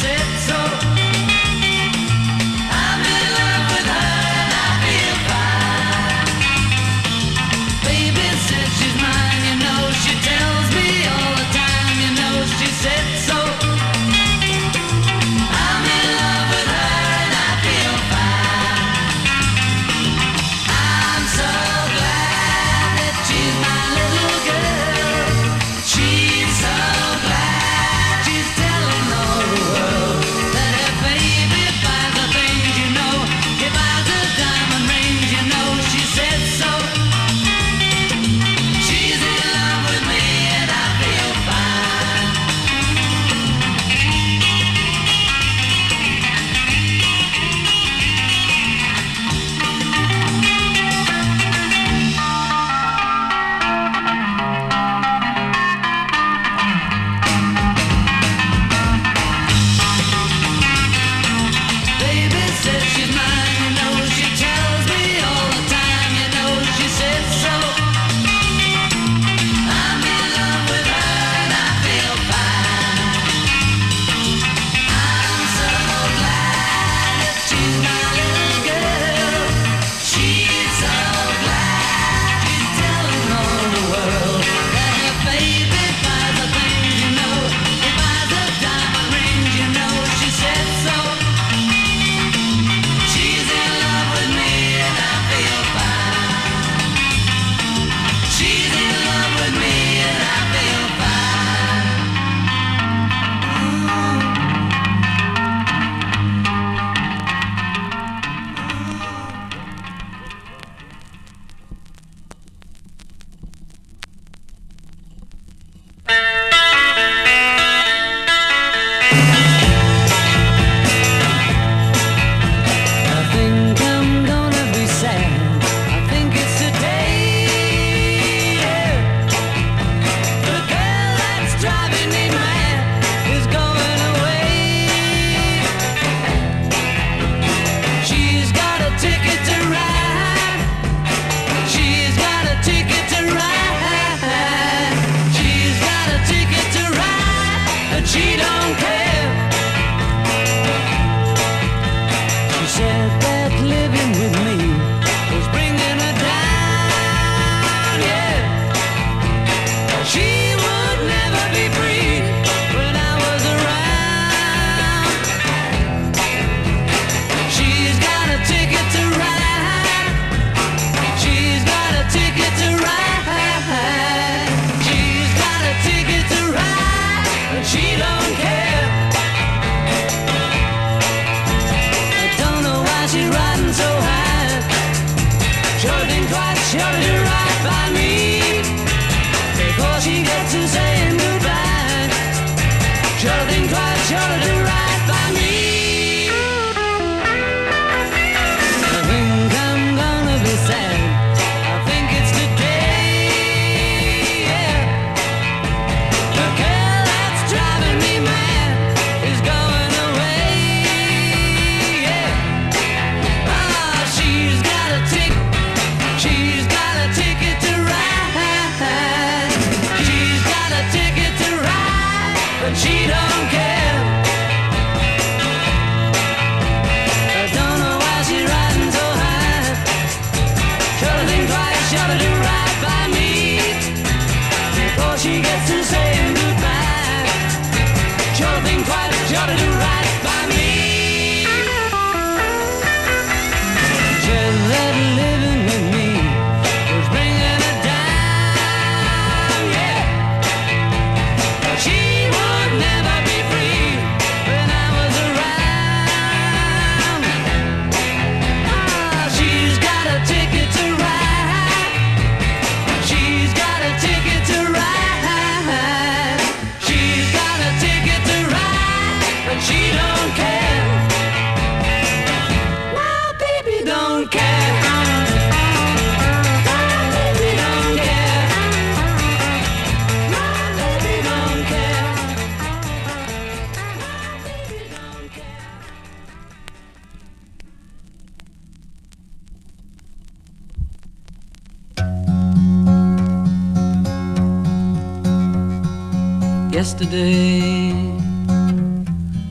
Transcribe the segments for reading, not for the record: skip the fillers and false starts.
Yesterday, all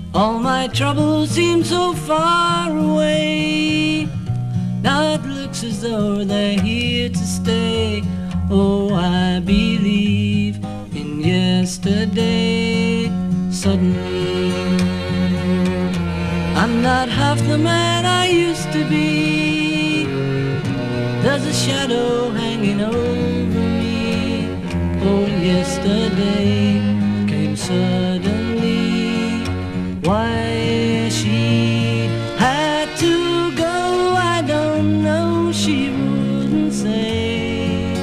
my troubles seem so far away. Now it looks as though they're here to stay. Oh, I believe in yesterday. Suddenly, I'm not half the man I used to be. There's a shadow hanging over me. Oh, yesterday came suddenly. Why she had to go, I don't know, she wouldn't say.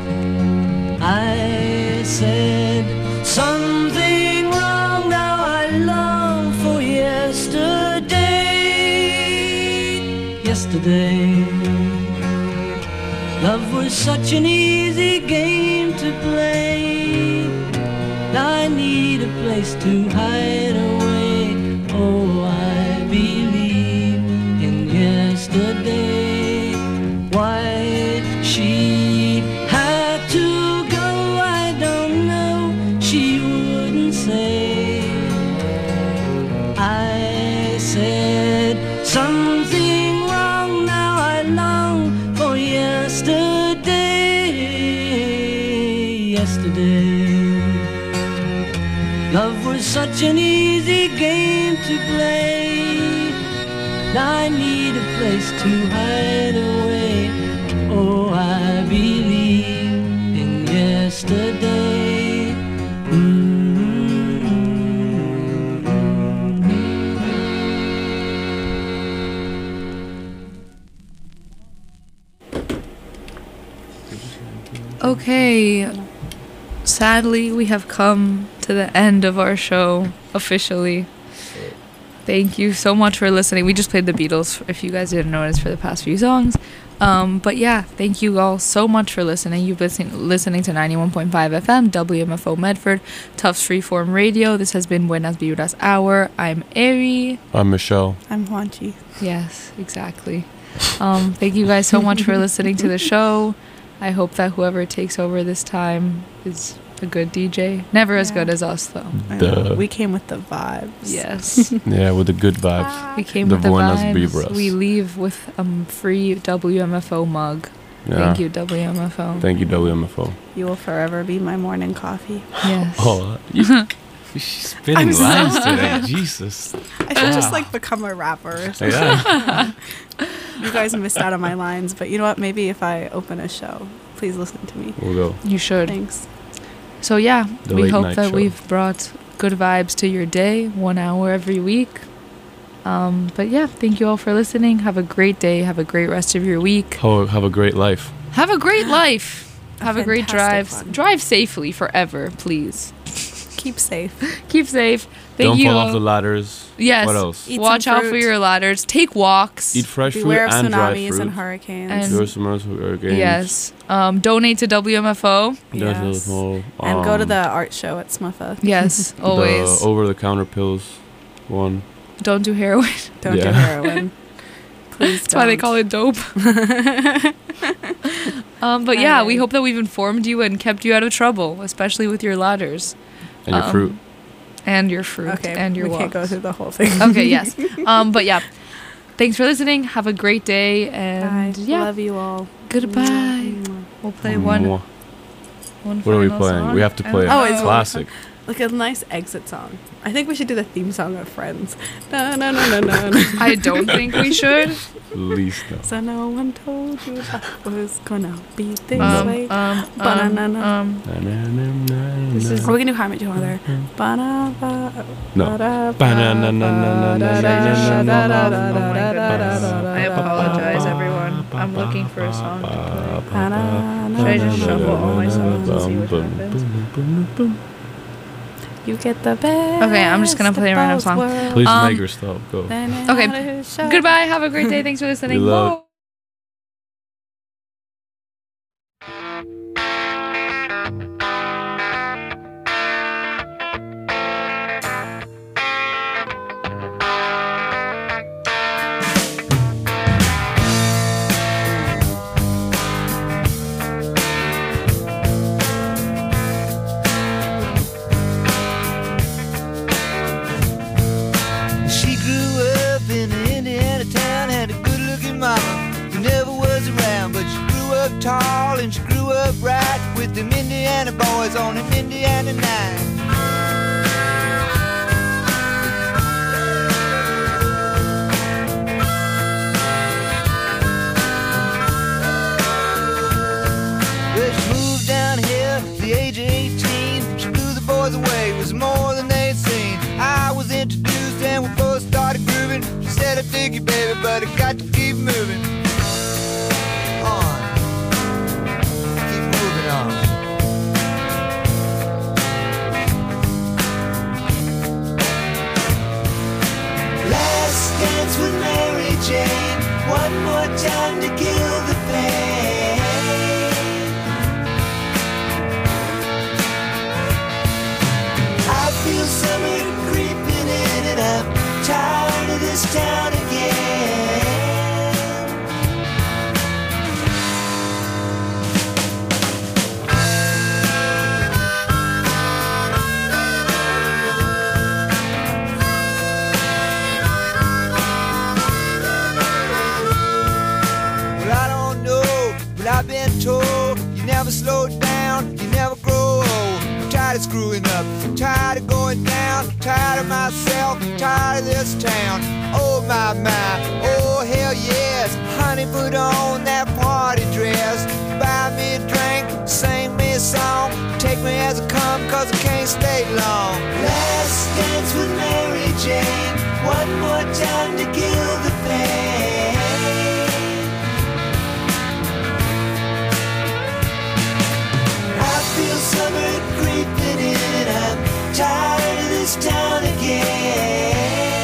I said something wrong, now I long for yesterday. Yesterday, love was such an easy game to play. Now I need a place to hide away. Oh, I believe in yesterday. Why she had to go, I don't know, she wouldn't say. I said something wrong, now I long for yesterday. Yesterday, love was such an easy game to play. Now I need a place to hide away. Oh, I believe in yesterday. Okay, sadly we have come to the end of our show officially. Thank you so much for listening. We just played the Beatles, if you guys didn't notice, for the past few songs. But yeah, thank you all so much for listening. You've been listening to 91.5 FM, WMFO Medford, Tufts Freeform Radio. This has been Buenas Vibras Hour. I'm Ari. I'm Michelle. I'm Juanchi. Yes, exactly. Thank you guys so much for listening to the show. I hope that whoever takes over this time is a good DJ. Never as good as us, though. We came with the vibes. Yes. Yeah, with the good vibes. We came The with the Buenas vibes. Vibras. We leave with a free WMFO mug. Yeah. Thank you, WMFO. Thank you, WMFO. You will forever be my morning coffee. Yes. Oh, she's spitting I'm lines sorry. today. Jesus. I should just like become a rapper or something. Yeah. You guys missed out on my lines, but you know what? Maybe if I open a show, please listen to me. We'll go. You should. Thanks. So yeah, The we late hope night that show. we've brought good vibes to your day, 1 hour every week. But yeah, thank you all for listening. Have a great day. Have a great rest of your week. Have a great life. Have a great life. Have a great drive. fantastic one. Drive safely forever, please. Keep safe. Keep safe. Thank Don't you. fall off the ladders. Yes. What else? Eat Watch some out for fruit. your ladders. Take walks. Eat fresh Beware of fruit and dry tsunamis fruit. and hurricanes. And- Beware of tsunamis and hurricanes. Yes. Donate to WMFO. Yes. And And go to the art show at Smuffa. Yes. Always. The over-the-counter pills one. Don't do heroin. Don't do Yeah. heroin. Please That's why they call it dope. But yeah, we Alright. hope that we've informed you and kept you out of trouble, especially with your ladders And your fruit. and your fruit Okay, and your we can't go walks. through the whole thing. Okay, yes. But yeah, thanks for listening. Have a great day, and Bye. yeah, Love you all. goodbye. We'll play one Mwah. one What are we final playing? song, We have to and- play Oh, a it's- classic. Like a nice exit song. I think we should do the theme song of Friends. No, no, no, no, no. I don't think we should. Least no. So no one told you that was gonna be this way. Banana. This is- Or we can do How I Met Your Mother. Banana. No. I apologize, everyone. I'm looking for a song to play. Should I just shuffle all my songs and see what happens? You get the best. Okay, I'm just gonna play a random song. Please Um, make her stop. Go. Okay. Goodbye. Have a great day. Thanks for listening. We love- Bye. them Indiana boys on an Indiana night. Well, she moved down here at the age of 18. She blew the boys away, it was more than they'd seen. I was introduced and we both started grooving. She said, I dig you, baby, but I got to keep moving on. Keep moving on. Last dance with Mary Jane. One more time to kill the pain. I feel summer creeping in and I'm tired of this town again. Well, I don't know, but I've been told you never slow down, you never grow old. I'm tired of screwing up, I'm tired of going down, tired of myself, tired of this town. Oh my, oh hell yes. Honey, put on that party dress. Buy me a drink, sing me a song. Take me as I come, cause I can't stay long. Last dance with Mary Jane. One more time to kill the pain. I feel summer creeping in and I'm tired of this town again.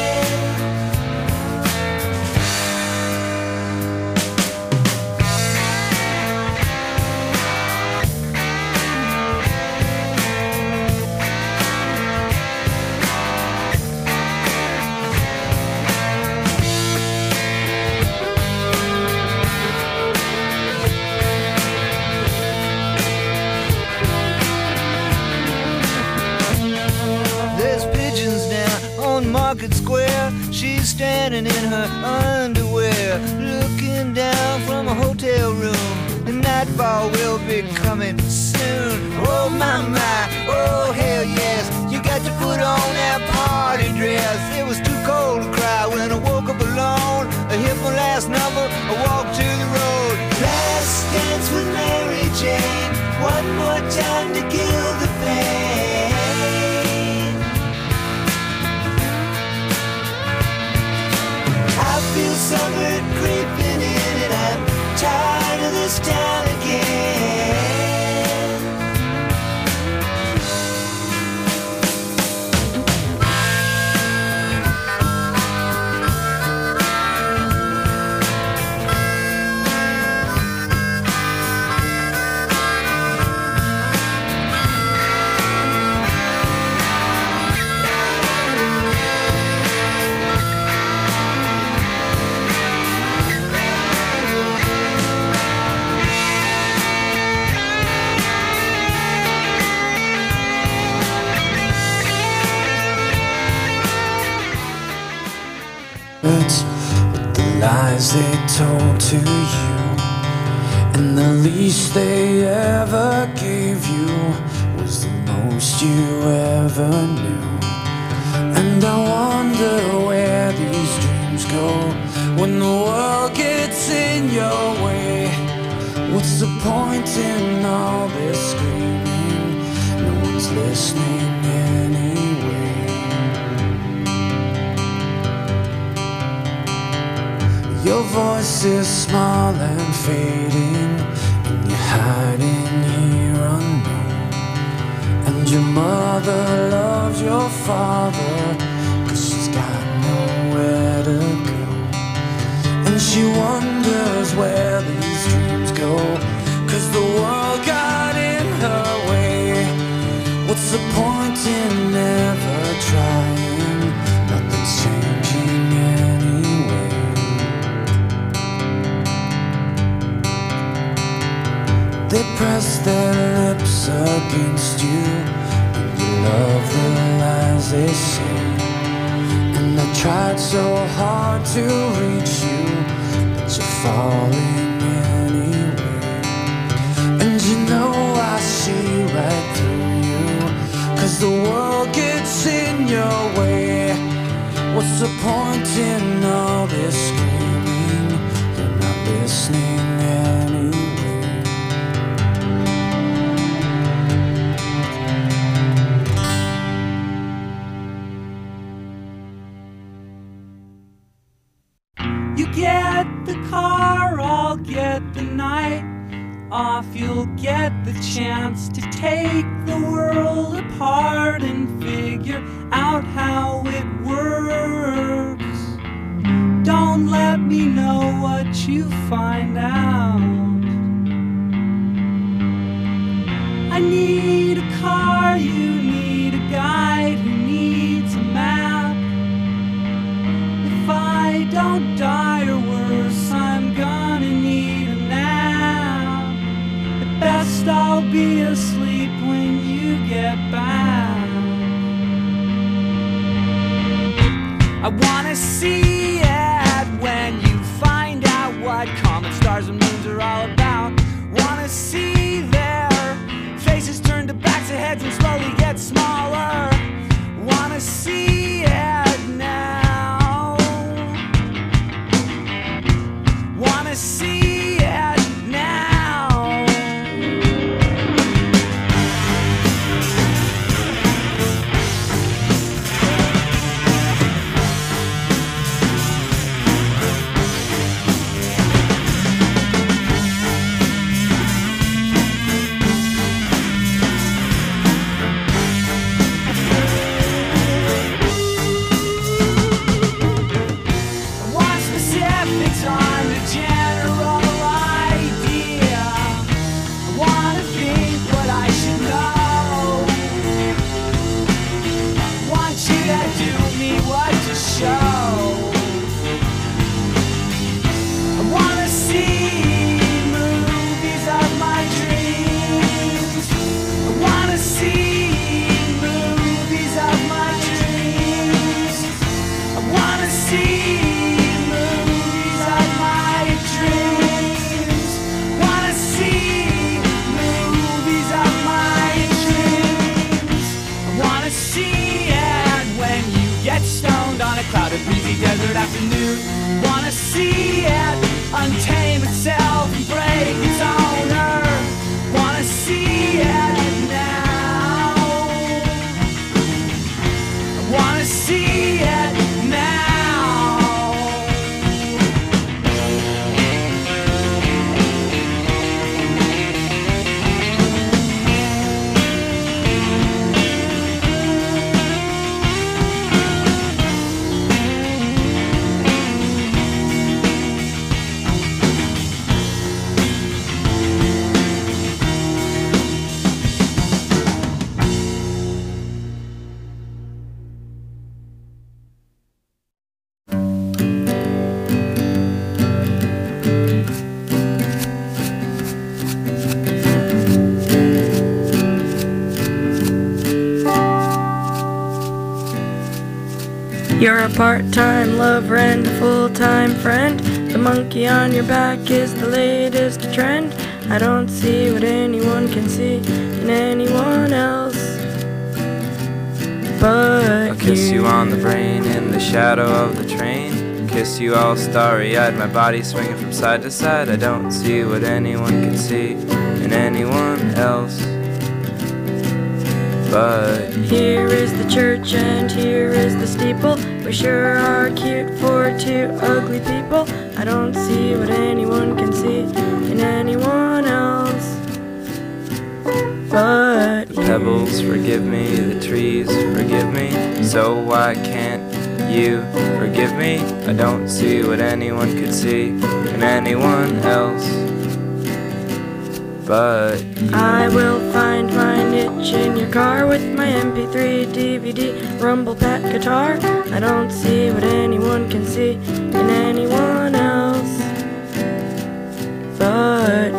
There's pigeons down on Market Square. She's standing in her underwear, looking down from a hotel room. The nightfall will be coming soon. Oh my, oh hell yes. You got to put on that party dress. It was too cold to cry when I woke up alone. I hit my last number, I walked to the road. Last dance with Mary Jane. One more time to kill the pain. I feel summer creeping in and I'm tired of this town again. With the lies they told to you, and the least they ever gave you was the most you ever knew. And I wonder where these dreams go when the world gets in your way. What's the point in all this screaming? No one's listening anyway. Your voice is small and fading, and you're hiding here unknown. And your mother loves your father, 'cause she's got nowhere to go. And she wonders where these dreams go, 'cause the world got in her way. What's the point in never trying? Nothing's changing anyway. They press their lips against you, and you love the lies they say. And I tried so hard to reach you, but you're falling anyway. And you know I see as the world gets in your way. What's the point in all this screaming? You're not listening anyway. You get the car, I'll get the night off. You'll get the chance to take the world apart and figure out how it works. Don't let me know what you find out. I need a car, you need a guide who needs a map. If I don't die or worse, I'm gonna need a nap. At best I'll be asleep when you get back. I wanna see it when you find out what comet stars and moons are all about. Wanna see their faces turn to backs of heads and slowly get smaller. Wanna see it now. Wanna see it now. Want specifics on the general idea. I wanna think what I should know. Want you to do me what to show. I wanna see movies of my dreams. I wanna see movies of my dreams. I wanna see movies of my dreams. Wanna see movies of my dreams. I wanna see it when you get stoned on a clouded, breezy desert afternoon. Wanna see it untame itself and break its owner. Wanna see it now. I wanna see it now. You're a part-time lover and a full-time friend. The monkey on your back is the latest trend. I don't see what anyone can see in anyone else but I'll kiss you on the brain in the shadow of the train. Kiss you all starry-eyed, my body swinging from side to side. I don't see what anyone can see in anyone else but here is the church and here is the steeple. We sure are cute for two ugly people. I don't see what anyone can see in anyone else but the pebbles forgive me, the trees forgive me. So why can't you forgive me? I don't see what anyone could see in anyone else but I will find my niche in your car with my MP3, DVD, Rumble Pack guitar. I don't see what anyone can see in anyone else but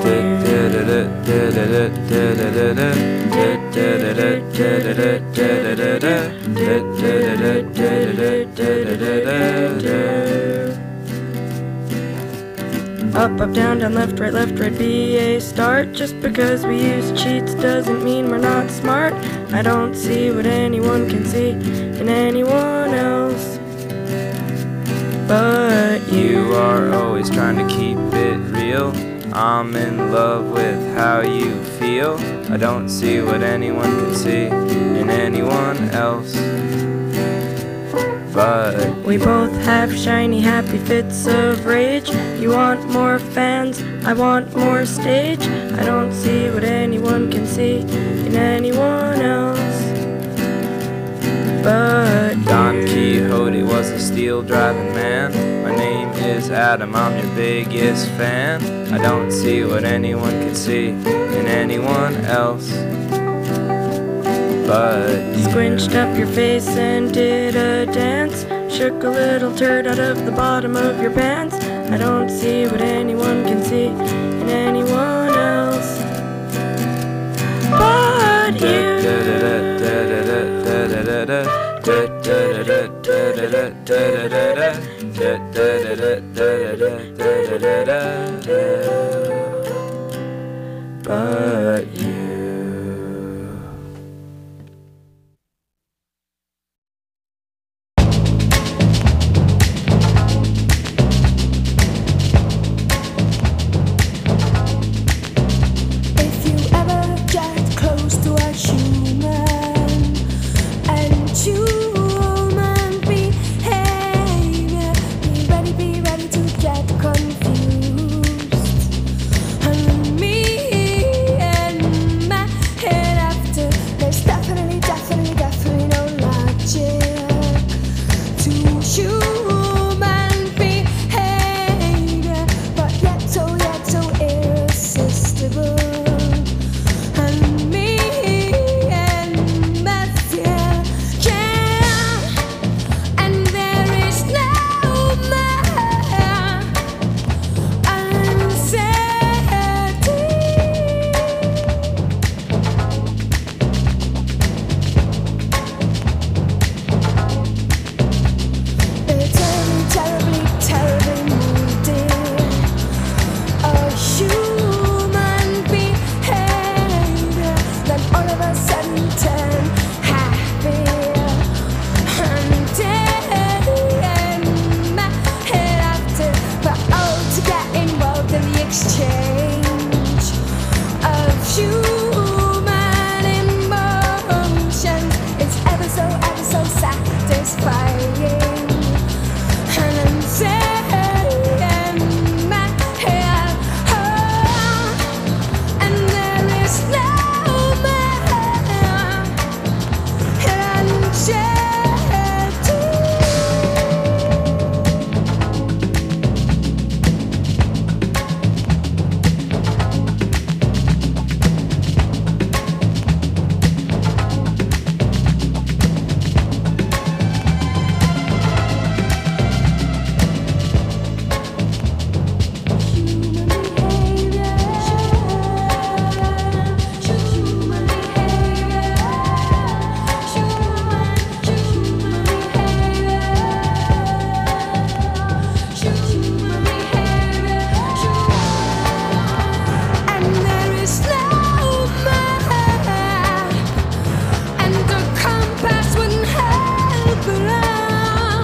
Up, up, down, down, left, right, be a start. Just because we use cheats doesn't mean we're not smart. I don't see what anyone can see in anyone else but You are always trying to keep it real. I'm in love with how you feel. I don't see what anyone can see in anyone else but we both have shiny, happy fits of rage. You want more fans, I want more stage. I don't see what anyone can see in anyone else but Don Quixote was a steel driving man. My name is Adam, I'm your biggest fan. I don't see what anyone can see in anyone else but Squinched up your face and did a dance. Shook a little turd out of the bottom of your pants. I don't see what anyone can see in anyone else but you. But you. If you ever get close to a human and human behavior, be ready to get confused. And me and my head after, there's definitely no logic to human behavior, but yet so irresistible. And me and my fear, yeah, and there is no more uncertainty. Terribly moody. A human behavior, then all of a sudden turn happy. And then my head after, but all to get involved in the exchange of human emotions. It's ever so satisfying. And I'm saying my head, and there is no more uncertainty. And there is no more, and the compass wouldn't help along.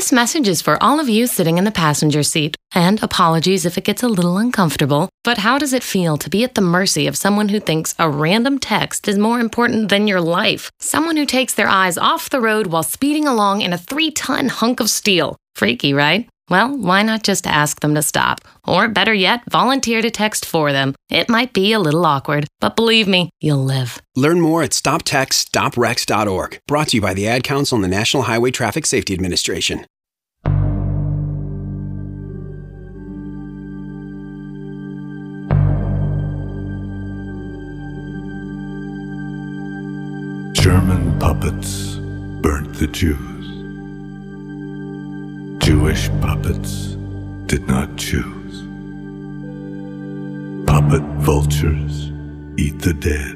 This message is for all of you sitting in the passenger seat. And apologies if it gets a little uncomfortable, but how does it feel to be at the mercy of someone who thinks a random text is more important than your life? Someone who takes their eyes off the road while speeding along in a 3-ton hunk of steel. Freaky, right? Well, why not just ask them to stop? Or better yet, volunteer to text for them. It might be a little awkward, but believe me, you'll live. Learn more at stoptextstoprex.org. Brought to you by the Ad Council and the National Highway Traffic Safety Administration. German puppets burnt the Jews. Jewish puppets did not choose. Puppet vultures eat the dead.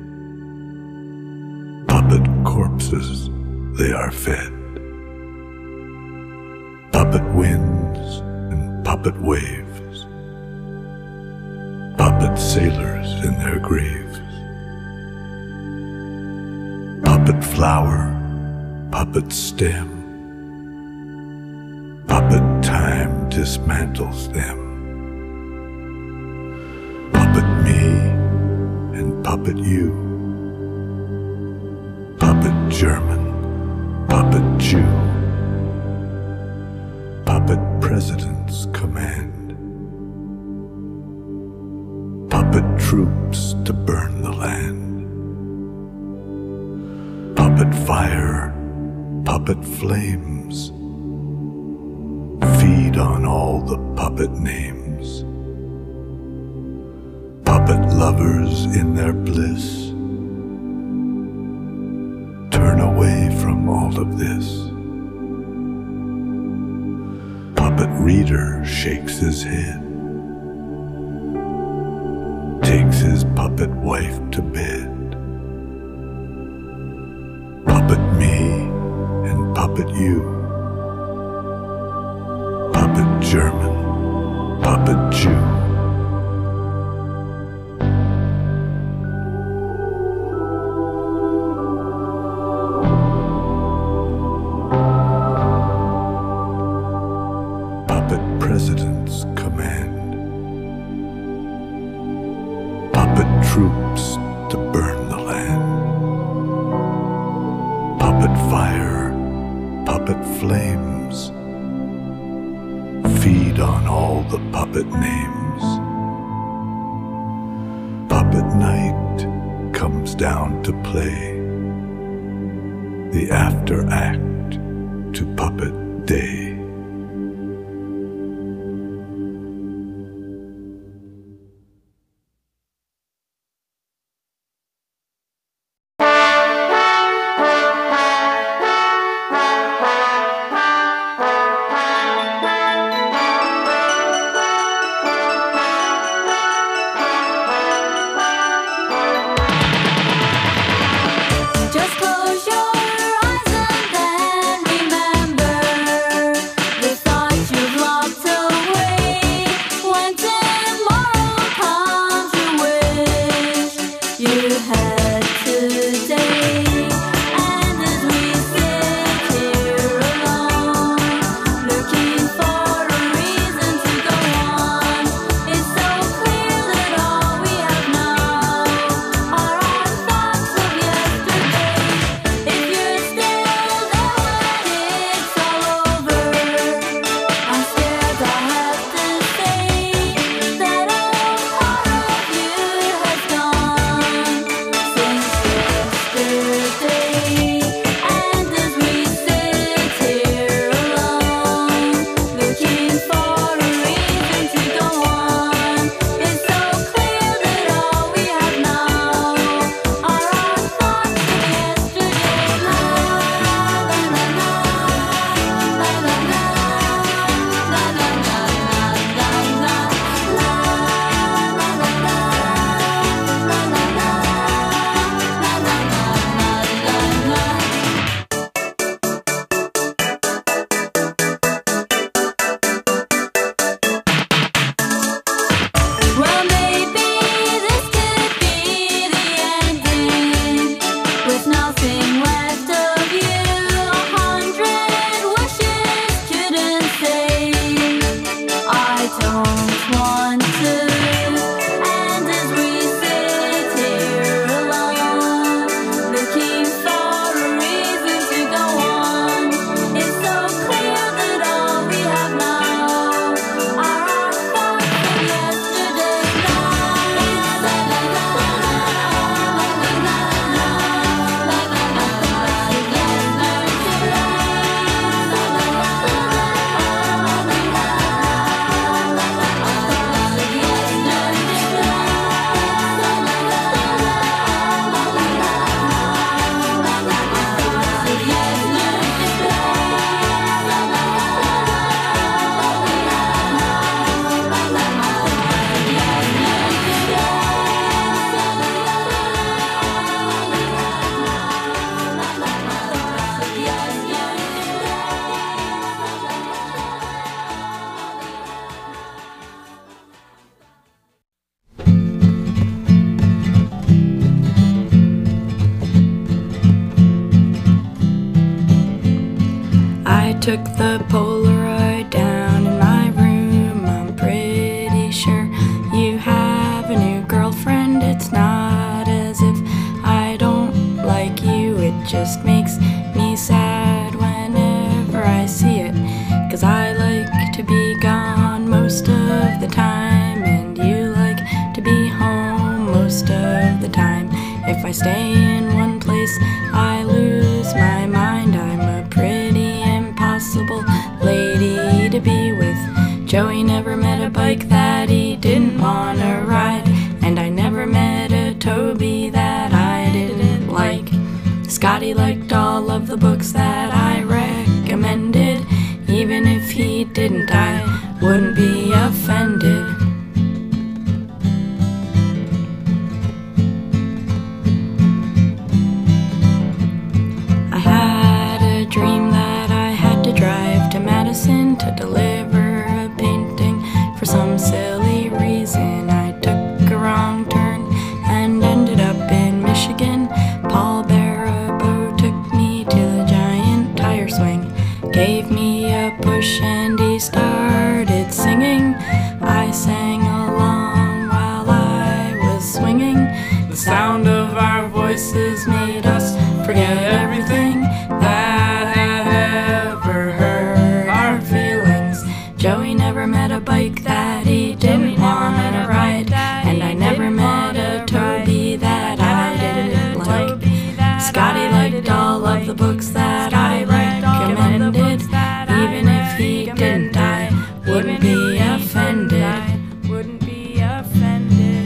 Puppet corpses they are fed. Puppet winds and puppet waves. Puppet sailors in their graves. Puppet flower, puppet stem. Puppet time dismantles them. Puppet me and puppet you. Puppet German, puppet Jew. Puppet presidents command. Puppet troops to burn the land. Puppet fire, puppet flames. Feed on all the puppet names. Puppet lovers in their bliss. Turn away from all of this. Puppet reader shakes his head. Takes his puppet wife to bed. Puppet me and puppet you. Puppet German, puppet Jew. Puppet presidents command. Puppet troops to burn the land. Puppet fire, puppet flames. Feed on all the puppet names. Puppet night comes down to play. The after act to puppet day. Just close your eyes and then remember took the Polaroid down in my room. I'm pretty sure you have a new girlfriend. It's not as if I don't like you, it just makes me sad whenever I see it. 'Cause I like to be gone most of the time, and you like to be home most of the time. If I stay in one place, I lose my mind. I'm a pretty impossible lady to be with. Joey never met a bike that he didn't want to ride, and I never met a Toby that I didn't like. Scotty liked all of the books that I recommended. Even if he didn't, I wouldn't be offended. I had a dream that I had to drive to Madison to deliver a painting. For some silly reason, I took a wrong turn and ended up in Michigan. Paul Barabo took me to the giant tire swing, gave me a push, and he started singing. I sang along while I was swinging. The sound of our voices made us forget everything that had ever hurt our feelings. Joey never met a bike that he didn't want to ride, and I never met a Toby that I didn't like. Scotty liked all of the books that I recommended. Even if he didn't, I wouldn't be offended. Wouldn't be offended.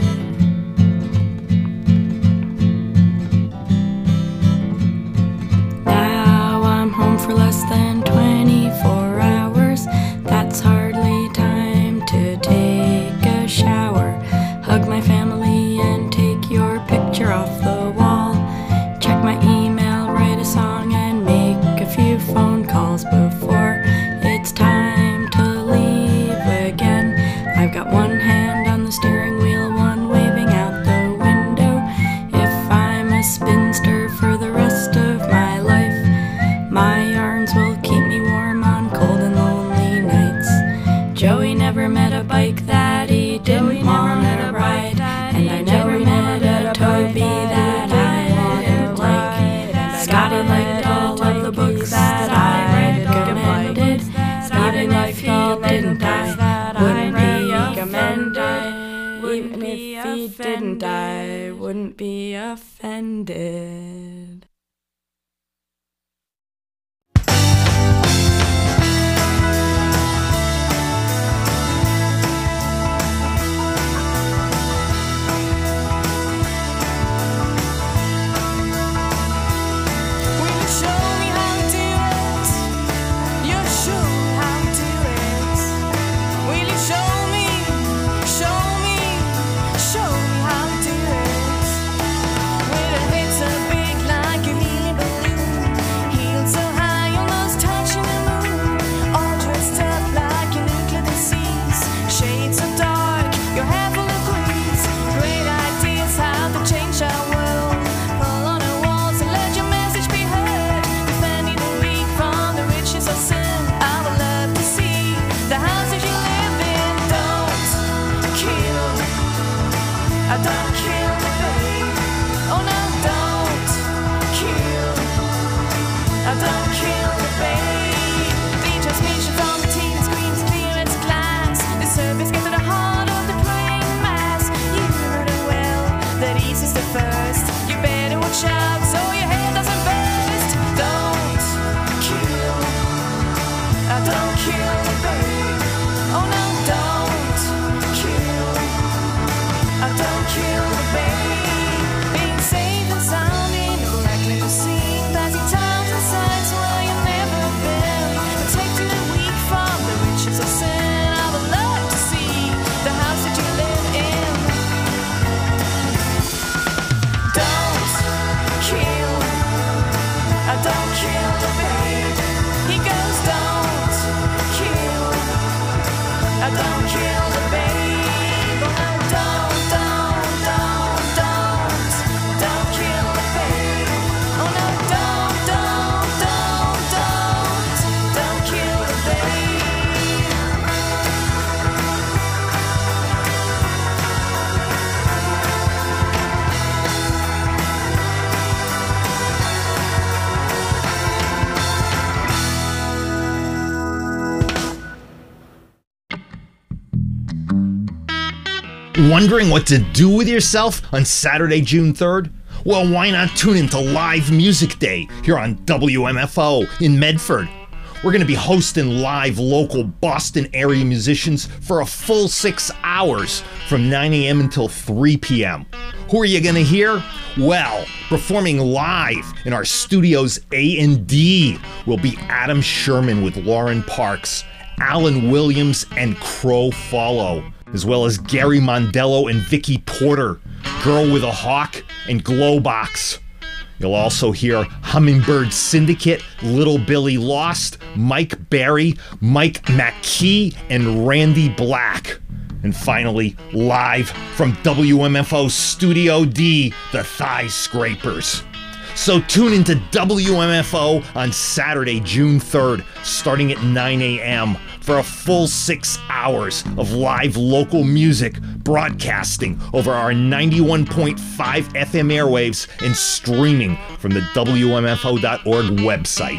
Now I'm home for less than 24 hours. That's hardly time to take a shower, hug my family, and take your picture off the wall. Check my email, write a song, and make a few phone calls before it's time to leave again. I've got one hand on the steering wheel, one waving out the window. If I'm a spinster for the rest of my life, my arms will keep me warm on cold and lonely nights. Joey never met a bike that he didn't want to ride, and I never met a Toby that I didn't like. Scotty liked all of the books that I recommended. Even if he didn't, I wouldn't be offended. Even if he didn't, I wouldn't be offended. Wondering what to do with yourself on Saturday, June 3rd? Well, why not tune into Live Music Day here on WMFO in Medford? We're going to be hosting live local Boston area musicians for a full 6 hours from 9 a.m. until 3 p.m. Who are you going to hear? Well, performing live in our studio's A&D will be Adam Sherman with Lauren Parks, Alan Williams, and Crow Follow, as well as Gary Mondello and Vicky Porter, Girl with a Hawk, and Glowbox. You'll also hear Hummingbird Syndicate, Little Billy Lost, Mike Berry, Mike McKee, and Randy Black. And finally, live from WMFO Studio D, the Thigh Scrapers. So tune into WMFO on Saturday, June 3rd, starting at 9 a.m. for a full 6 hours of live local music broadcasting over our 91.5 FM airwaves and streaming from the WMFO.org website.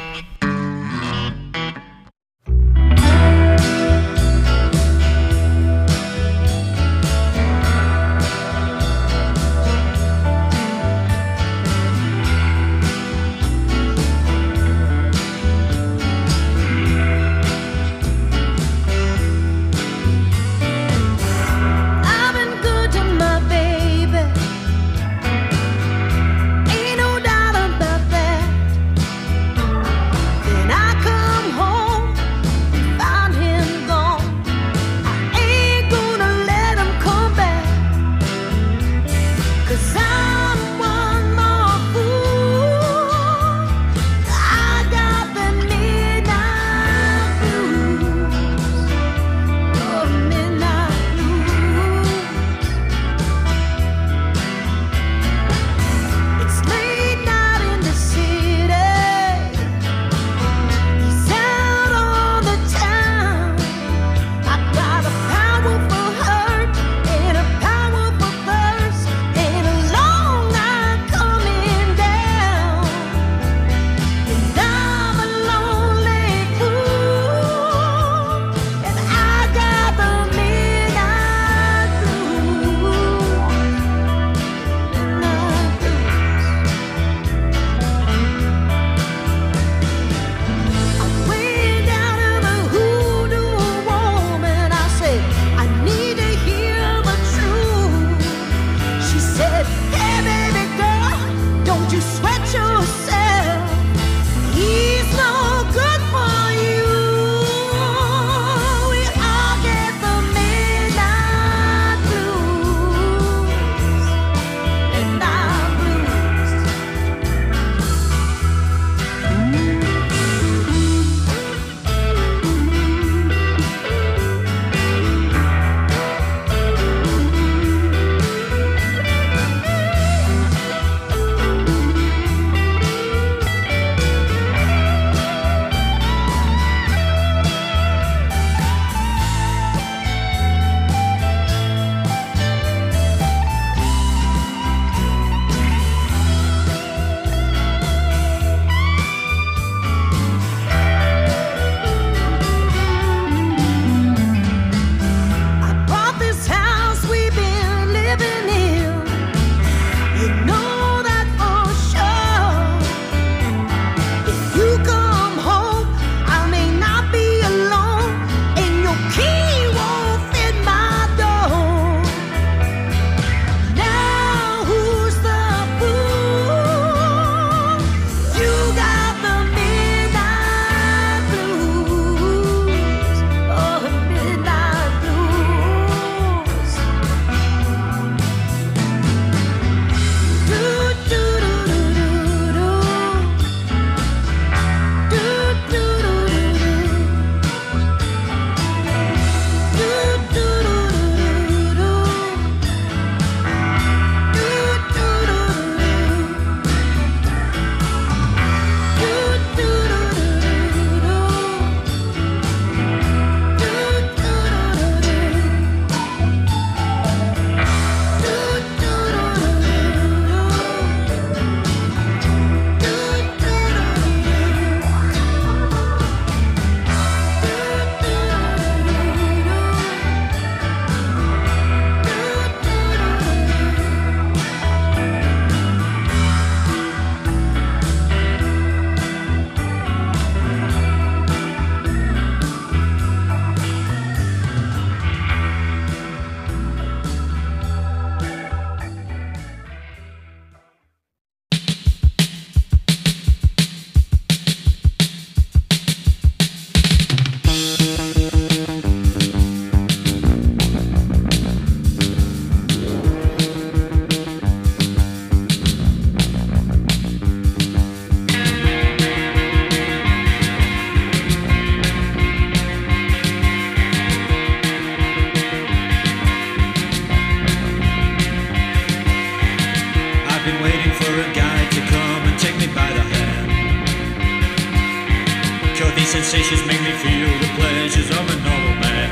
Sure, these sensations make me feel the pleasures of a normal man.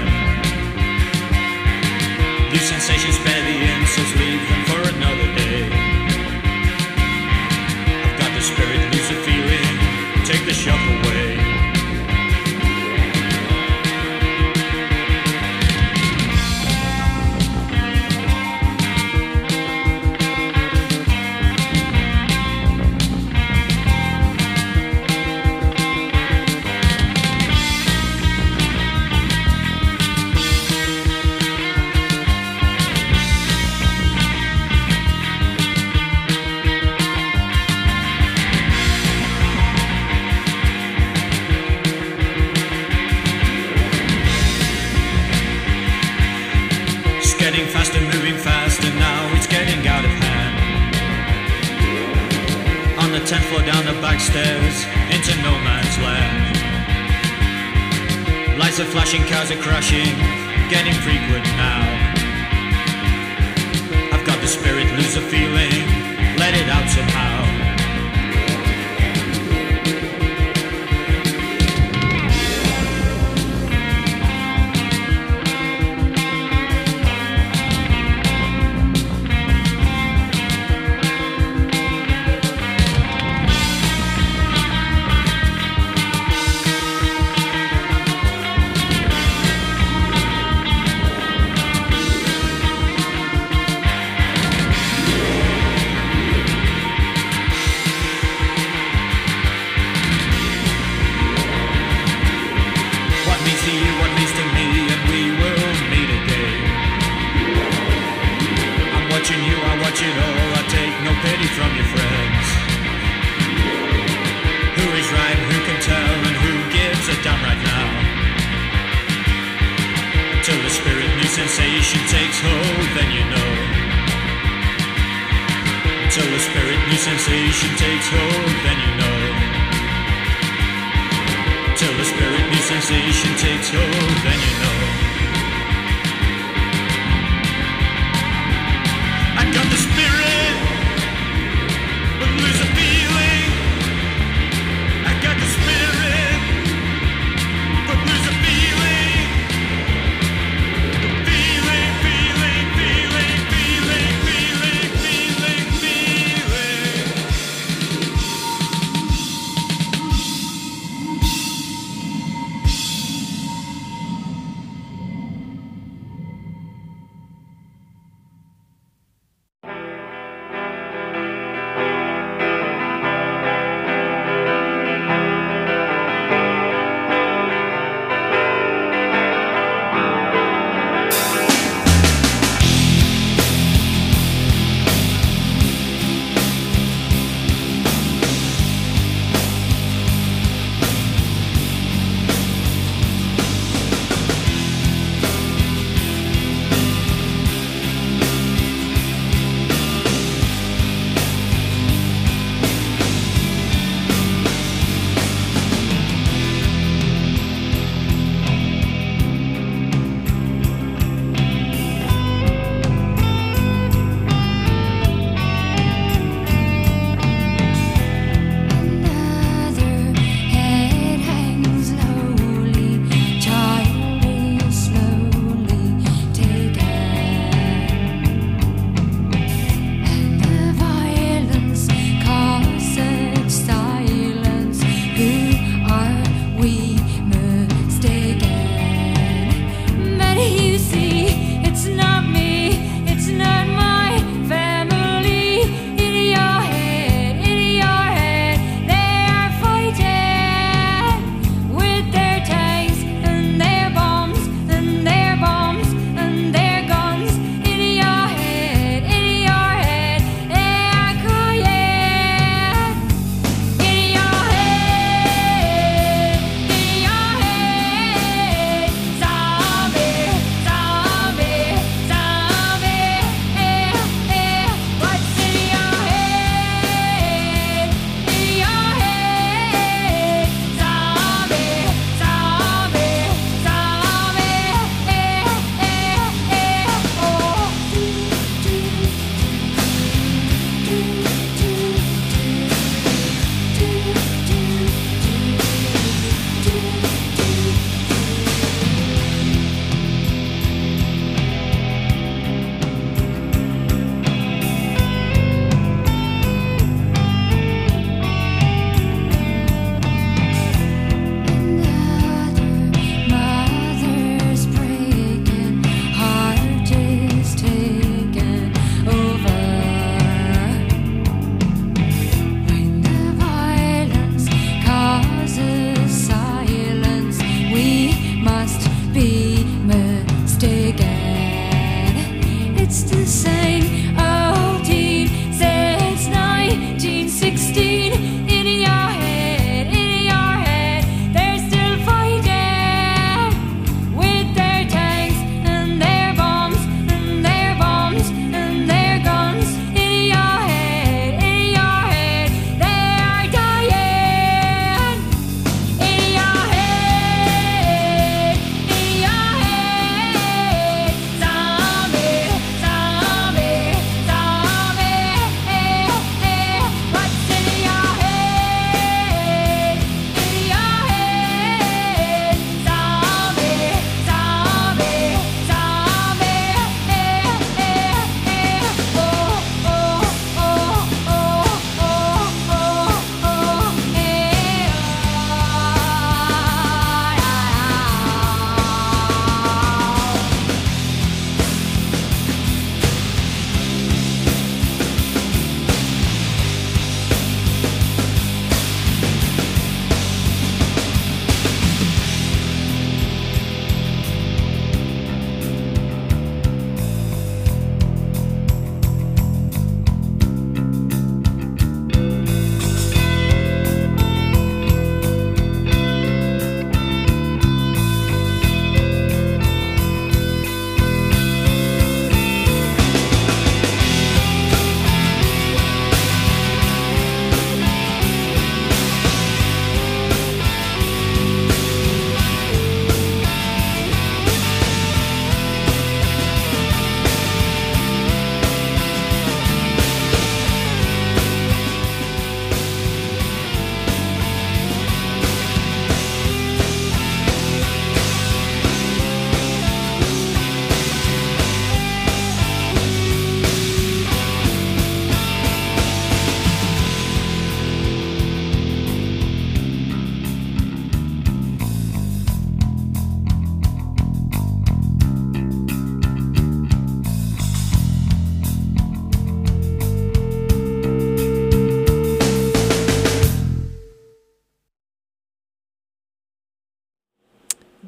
These sensations spare the insults, leave them for another day. I've got the spirit, lose the feeling, take the shock away. Getting faster, moving faster, now it's getting out of hand. On the 10th floor, down the back stairs, into no man's land. Lights are flashing, cars are crashing, getting frequent now. I've got the spirit, lose the feeling, let it out somehow. Sensation takes hold, then you know. Till the spirit, new sensation takes hold, then you know. Till the spirit, new sensation takes hold, then you know. I got the spirit, but lose the feeling. I got the spirit, but lose the feeling.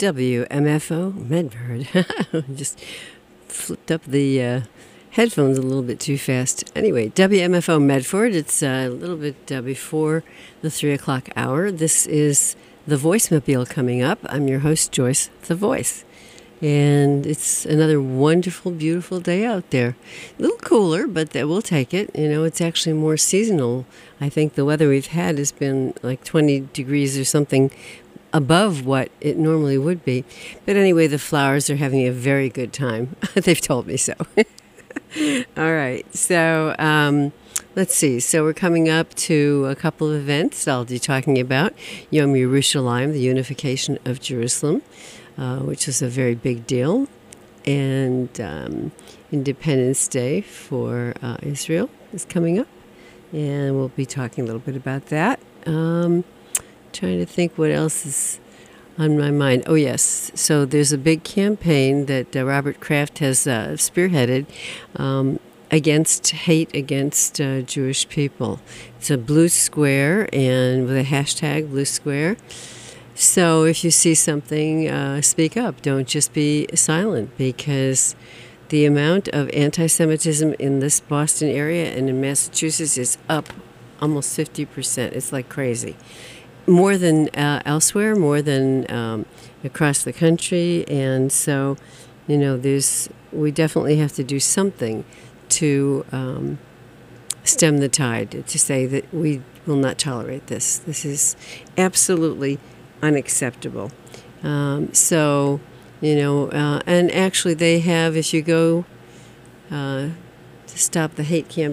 WMFO Medford. Just flipped up the headphones a little bit too fast. Anyway, WMFO Medford. It's a little bit before the 3 o'clock hour. This is The Voicemobile coming up. I'm your host, Joyce the Voice. And it's another wonderful, beautiful day out there. A little cooler, but we'll take it. You know, it's actually more seasonal. I think the weather we've had has been like 20 degrees or something above what it normally would be. But anyway, the flowers are having a very good time. They've told me so. All right. So let's see. So we're coming up to a couple of events I'll be talking about. Yom Yerushalayim, the unification of Jerusalem, which is a very big deal. And Independence Day for Israel is coming up. And we'll be talking a little bit about that. Trying to think what else is on my mind. Oh, yes. So there's a big campaign that Robert Kraft has spearheaded against hate against Jewish people. It's a blue square and with a hashtag blue square. So if you see something, speak up. Don't just be silent, because the amount of anti-Semitism in this Boston area and in Massachusetts is up almost 50%. It's like crazy. More than elsewhere, more than across the country. And so, you know, we definitely have to do something to stem the tide, to say that we will not tolerate this. This is absolutely unacceptable. So, you know, and actually they have, if you go to Stop the Hate campaign,